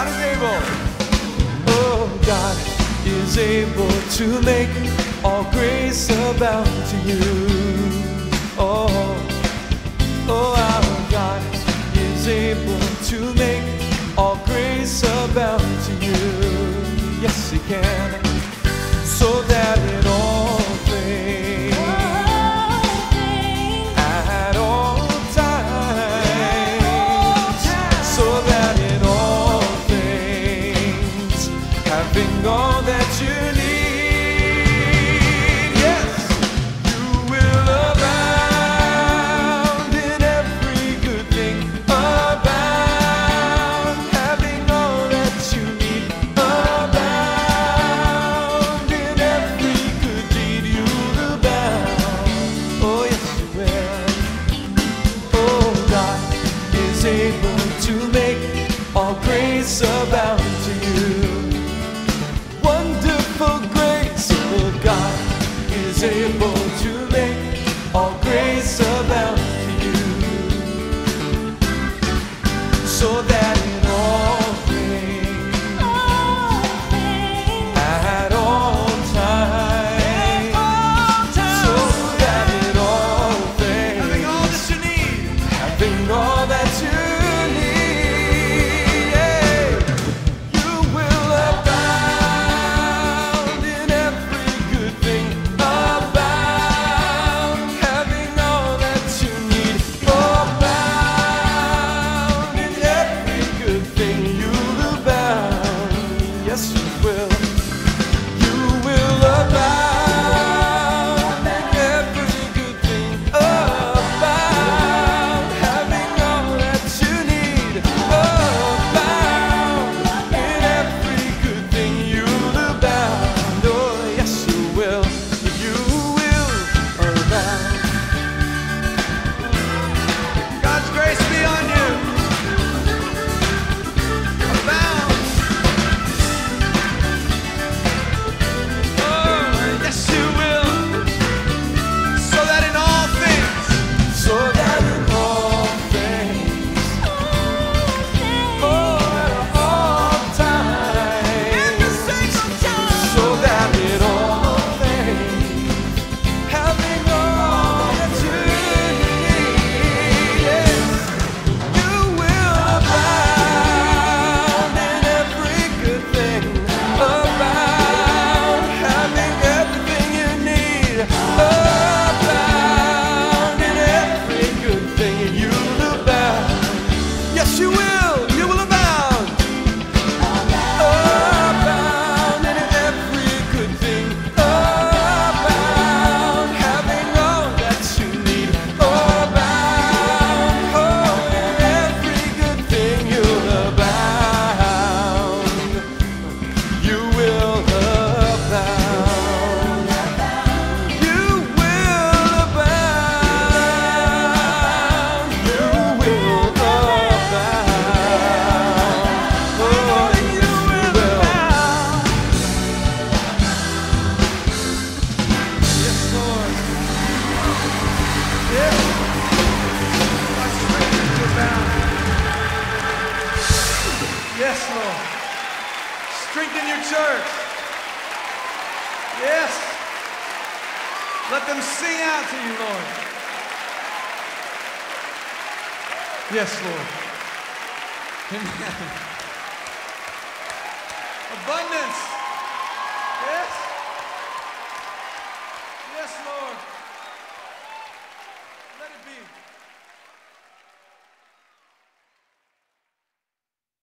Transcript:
God is able. Oh, God is able to make all grace abound to you. Oh, our God is able to make all grace abound to you. Yes, He can. So that in all things, at all times, so that in all things, having all that you need, yes, you will abound in every good thing, abound, having all that you need, abound in every good deed, you'll abound. Oh, yes, you will. Oh, God is able to make all grace abound to you. Wonderful grace, oh, God is able to make all grace abound to you. So that in all things, at all times, so that in all things, having all that you need, yeah, you will abound in every good thing, abound, having all that you need, abound in every good thing, you'll abound, yes you will. You will abound in every good thing, abound, having all that you need, abound in every good thing, you'll abound. Oh, yes you will. You will abound. God's grace be on you. Abound. Oh, yes you will. So that in all things, so that in all things, oh, at all times, so that in all things, having all that you need, yes, you will abound in every good thing, abound, having everything you need, abound in every good thing, you'll abound. Yes, you will abound. Abound in every good thing, abound, having all that you need, abound, oh, in every good thing, you'll abound. You will abound. You will abound. You will abound. Oh, you will abound. Yes, Lord. Yes. God's strength to abound. Yes, Lord. Strengthen your church. Yes. Let them sing out to you, Lord. Yes, Lord. Amen. Abundance.